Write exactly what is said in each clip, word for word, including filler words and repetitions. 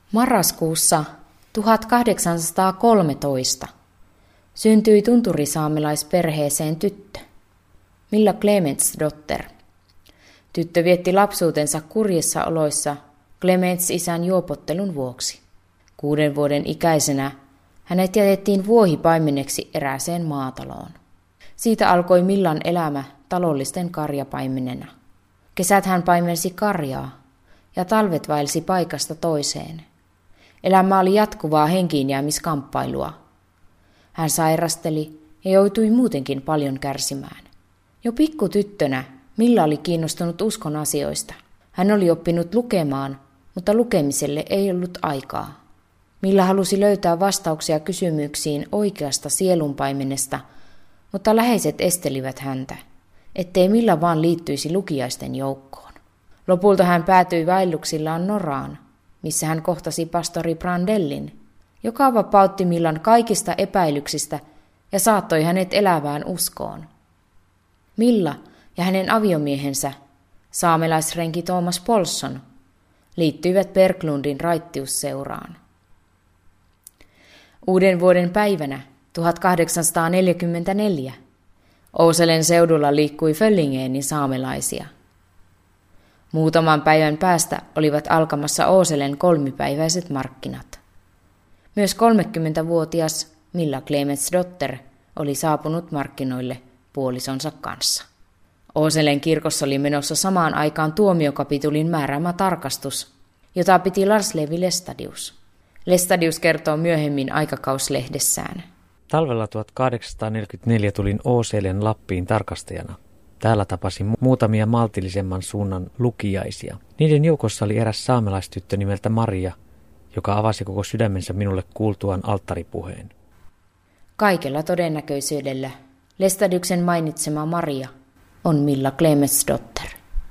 Marraskuussa tuhatkahdeksansataakolmetoista syntyi tunturisaamelaisperheeseen tyttö, Milla Clemensdotter. Tyttö vietti lapsuutensa kurjissa oloissa Clemens-isän juopottelun vuoksi. Kuuden vuoden ikäisenä hänet jätettiin vuohipaimeneksi erääseen maataloon. Siitä alkoi Millan elämä talollisten karjapaimenena. Kesät hän paimensi karjaa ja talvet vaelsi paikasta toiseen. Elämä oli jatkuvaa henkiinjäämiskamppailua. Hän sairasteli ja joutui muutenkin paljon kärsimään. Jo pikkutyttönä Milla oli kiinnostunut uskon asioista. Hän oli oppinut lukemaan, mutta lukemiselle ei ollut aikaa. Milla halusi löytää vastauksia kysymyksiin oikeasta sielunpaimenesta, mutta läheiset estelivät häntä, ettei Milla vaan liittyisi lukiaisten joukkoon. Lopulta hän päätyi vaelluksillaan Noraan, missä hän kohtasi pastori Brandellin, joka vapautti Millan kaikista epäilyksistä ja saattoi hänet elävään uskoon. Milla ja hänen aviomiehensä, saamelaisrenki Thomas Polson, liittyivät Berglundin raittiusseuraan. Uuden vuoden päivänä tuhatkahdeksansataaneljäkymmentäneljä Åselen seudulla liikkui Föllingeenin saamelaisia. Muutaman päivän päästä olivat alkamassa Åselen kolmipäiväiset markkinat. Myös kolmekymmentävuotias Milla Clemensdotter oli saapunut markkinoille puolisonsa kanssa. Åselen kirkossa oli menossa samaan aikaan tuomiokapitulin määräämä tarkastus, jota piti Lars Levi Lestadius. Lestadius kertoo myöhemmin aikakauslehdessään. Talvella tuhatkahdeksansataaneljäkymmentäneljä tulin Åselen Lappiin tarkastajana. Täällä tapasin muutamia maltillisemman suunnan lukiaisia. Niiden joukossa oli eräs saamelaistyttö nimeltä Maria, joka avasi koko sydämensä minulle kuultuaan alttaripuheen. Kaikella todennäköisyydellä Lestadiuksen mainitsema Maria on Milla Clemensdotter.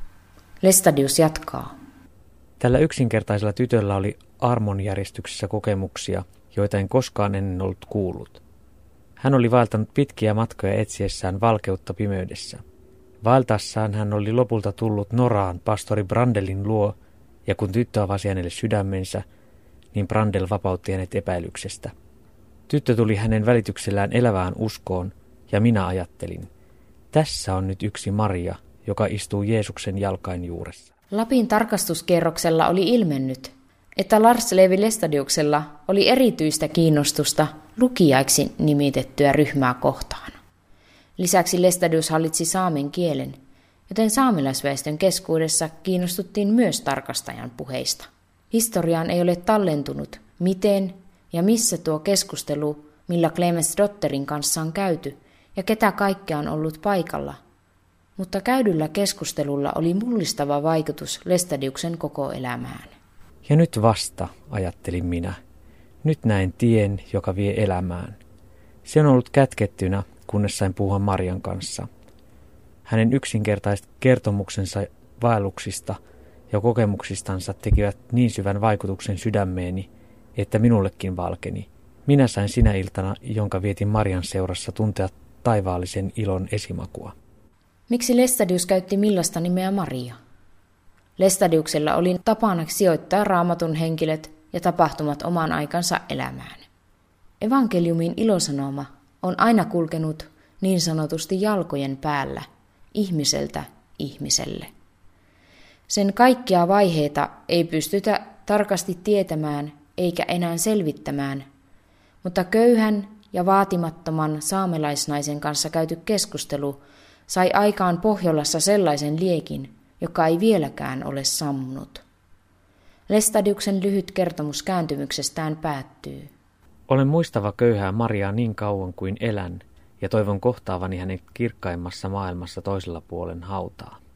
Lestadius jatkaa. Tällä yksinkertaisella tytöllä oli armonjärjestyksessä kokemuksia, joita en koskaan ennen ollut kuullut. Hän oli vaeltanut pitkiä matkoja etsiessään valkeutta pimeydessä. Vaeltaessaan hän oli lopulta tullut Noraan pastori Brandellin luo, ja kun tyttö avasi hänelle sydämensä, niin Brandel vapautti hänet epäilyksestä. Tyttö tuli hänen välityksellään elävään uskoon, ja minä ajattelin, tässä on nyt yksi Maria, joka istuu Jeesuksen jalkain juuressa. Lapin tarkastuskierroksella oli ilmennyt, että Lars Levi Lestadiuksella oli erityistä kiinnostusta lukijaiksi nimitettyä ryhmää kohtaan. Lisäksi Lestadius hallitsi saamen kielen, joten saamelaisväestön keskuudessa kiinnostuttiin myös tarkastajan puheista. Historiaan ei ole tallentunut, miten ja missä tuo keskustelu Milla Clemensdotterin kanssa on käyty ja ketä kaikkea on ollut paikalla, mutta käydyllä keskustelulla oli mullistava vaikutus Lestadiuksen koko elämään. Ja nyt vasta, ajattelin minä, nyt näen tien, joka vie elämään. Se on ollut kätkettynä, kunnes sain puhua Marian kanssa. Hänen yksinkertaiset kertomuksensa vaelluksista ja kokemuksistansa tekivät niin syvän vaikutuksen sydämeeni, että minullekin valkeni. Minä sain sinä iltana, jonka vietin Marian seurassa, tuntea taivaallisen ilon esimakua. Miksi Lestadius käytti Millasta nimeä Maria? Lestadiuksella oli tapana sijoittaa raamatun henkilöt ja tapahtumat oman aikansa elämään. Evankeliumin ilosanoma on aina kulkenut niin sanotusti jalkojen päällä, ihmiseltä ihmiselle. Sen kaikkia vaiheita ei pystytä tarkasti tietämään eikä enää selvittämään, mutta köyhän ja vaatimattoman saamelaisnaisen kanssa käyty keskustelu sai aikaan Pohjolassa sellaisen liekin, joka ei vieläkään ole sammunut. Lestadiuksen lyhyt kertomus kääntymyksestään päättyy. Olen muistava köyhää Mariaa niin kauan kuin elän, ja toivon kohtaavani hänet kirkkaimmassa maailmassa toisella puolen hautaa.